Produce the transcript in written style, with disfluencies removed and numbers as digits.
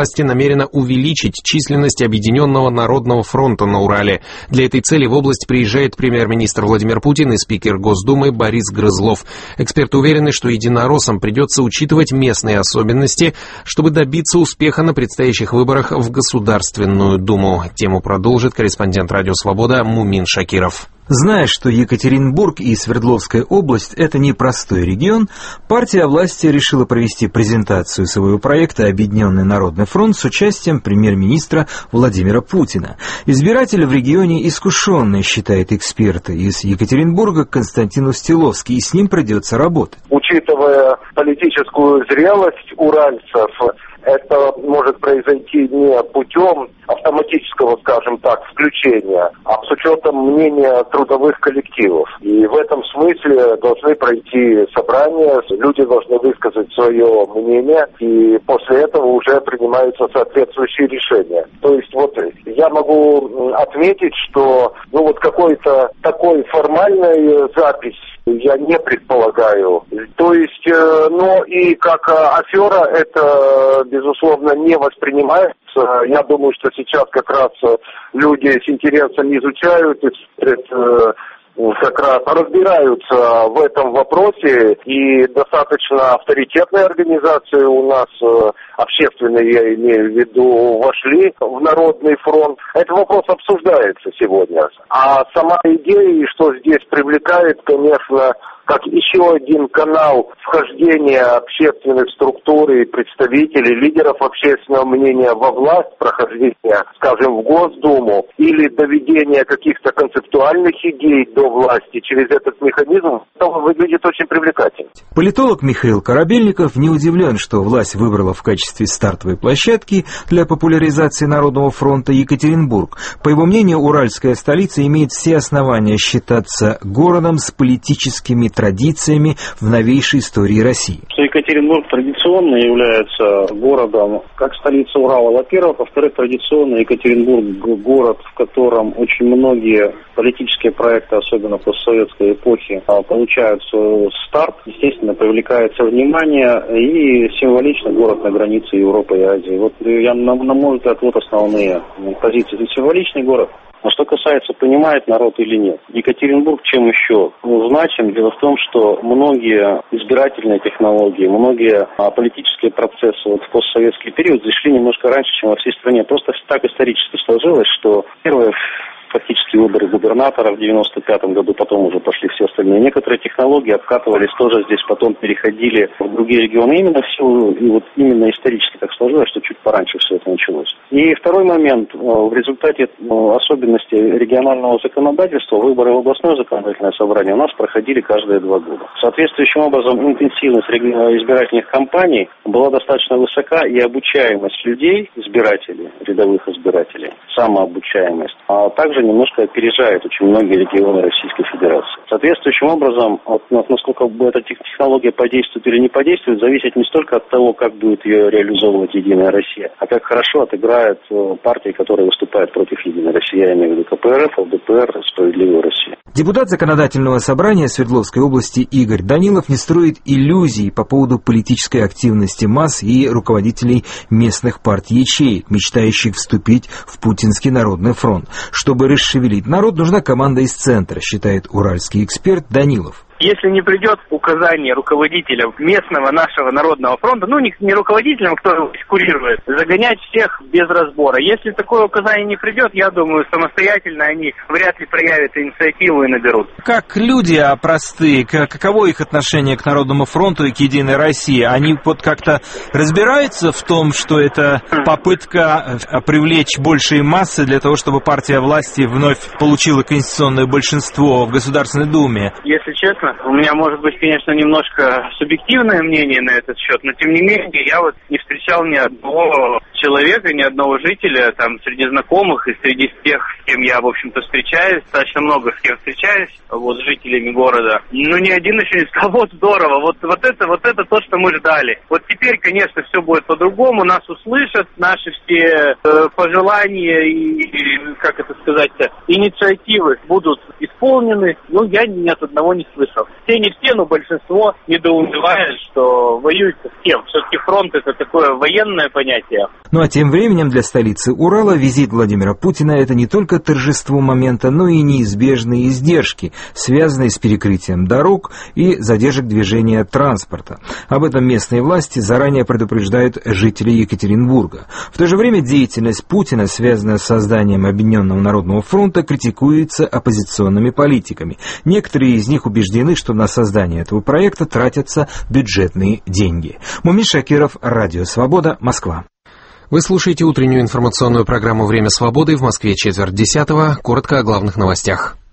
власти намерена увеличить численность Объединенного народного фронта на Урале. Для этой цели в область приезжает премьер-министр Владимир Путин и спикер Госдумы Борис Грызлов. Эксперты уверены, что единороссам придется учитывать местные особенности, чтобы добиться успеха на предстоящих выборах в Государственную Думу. Тему продолжит корреспондент «Радио Свобода» Мумин Шакиров. Зная, что Екатеринбург и Свердловская область – это непростой регион, партия власти решила провести презентацию своего проекта «Объединенный народный фронт» с участием премьер-министра Владимира Путина. Избиратель в регионе искушенный, считает эксперты из Екатеринбурга Константин Устиловский, и с ним придется работать. Учитывая политическую зрелость уральцев, это может произойти не путем автоматического, скажем так, включения, а с учетом мнения трудовых коллективов. И в этом смысле должны пройти собрания, люди должны высказать свое мнение, и после этого уже принимаются соответствующие решения. То есть вот я могу отметить, что какой-то такой формальной запись я не предполагаю. То есть, и как афера это, безусловно, не воспринимается. Я думаю, что сейчас как раз люди с интересом изучают и как раз разбираются в этом вопросе, и достаточно авторитетные организации у нас, общественные, я имею в виду, вошли в Народный фронт. Этот вопрос обсуждается сегодня. А сама идея, и что здесь привлекает, конечно, как еще один канал вхождения общественных структур и представителей, лидеров общественного мнения во власть, прохождения, скажем, в Госдуму, или доведения каких-то концептуальных идей до власти через этот механизм, это выглядит очень привлекательно. Политолог Михаил Корабельников не удивлен, что власть выбрала в качестве стартовой площадки для популяризации Народного фронта Екатеринбург. По его мнению, уральская столица имеет все основания считаться городом с политическими традициями в новейшей истории России. Екатеринбург традиционно является городом как столица Урала, во-первых. Во-вторых, традиционно Екатеринбург город, в котором очень многие политические проекты, особенно постсоветской эпохи, получают старт. Естественно, привлекается внимание, и символично город на границе Европы и Азии. Вот на мой взгляд, вот основные позиции. Это символичный город. А что касается, понимает народ или нет. Екатеринбург чем еще значим? Дело в том, что многие избирательные технологии, многие политические процессы в постсоветский период зашли немножко раньше, чем во всей стране. Просто так исторически сложилось, что первые фактически выборы губернатора в 95-м году, потом уже пошли все остальные. Некоторые технологии обкатывались тоже здесь, потом переходили в другие регионы. Именно в силу, именно исторически так сложилось, что чуть пораньше все это началось. И второй момент. В результате особенностей регионального законодательства выборы в областное законодательное собрание у нас проходили каждые 2 года. Соответствующим образом интенсивность избирательных кампаний была достаточно высока, и обучаемость людей, избирателей, рядовых избирателей, самообучаемость, а также немножко опережает очень многие регионы Российской Федерации. Соответствующим образом, насколько эта технология подействует или не подействует, зависит не столько от того, как будет ее реализовывать «Единая Россия», а как хорошо отыграют партии, которые выступают против «Единой России», я имею в виду КПРФ, ЛДПР, «Справедливая Россия». Депутат Законодательного собрания Свердловской области Игорь Данилов не строит иллюзий по поводу политической активности масс и руководителей местных партий ячеек, мечтающих вступить в Путинский народный фронт. Чтобы расшевелить народ, нужна команда из центра, считает уральский эксперт Данилов. Если не придет указание руководителя местного нашего Народного фронта, не руководителям, кто его курирует, загонять всех без разбора. Если такое указание не придет, я думаю, самостоятельно они вряд ли проявят инициативу и наберут. Как люди простые, каково их отношение к Народному фронту и к Единой России? Они как-то разбираются в том, что это попытка привлечь большие массы для того, чтобы партия власти вновь получила конституционное большинство в Государственной Думе? Если честно, у меня может быть, конечно, немножко субъективное мнение на этот счет, но тем не менее я не встречал ни одного человека, ни одного жителя среди знакомых и среди тех, с кем я, в общем-то, встречаюсь, достаточно много с кем встречаюсь, с жителями города. Ни один еще не сказал, здорово, вот это то, что мы ждали. Вот теперь, конечно, все будет по-другому, нас услышат, наши все пожелания и, инициативы будут исполнены. заполнены, я ни от одного не слышал. Все не все, но большинство недоумевает, что воюют-то с кем. Все-таки фронт — это такое военное понятие. Ну а тем временем для столицы Урала визит Владимира Путина — это не только торжество момента, но и неизбежные издержки, связанные с перекрытием дорог и задержек движения транспорта. Об этом местные власти заранее предупреждают жителей Екатеринбурга. В то же время деятельность Путина, связанная с созданием Объединенного народного фронта, критикуется оппозиционными политиками. Некоторые из них убеждены, что на создание этого проекта тратятся бюджетные деньги. Мумин Шакиров, Радио Свобода, Москва. Вы слушаете утреннюю информационную программу «Время свободы». В Москве 9:45. Коротко о главных новостях.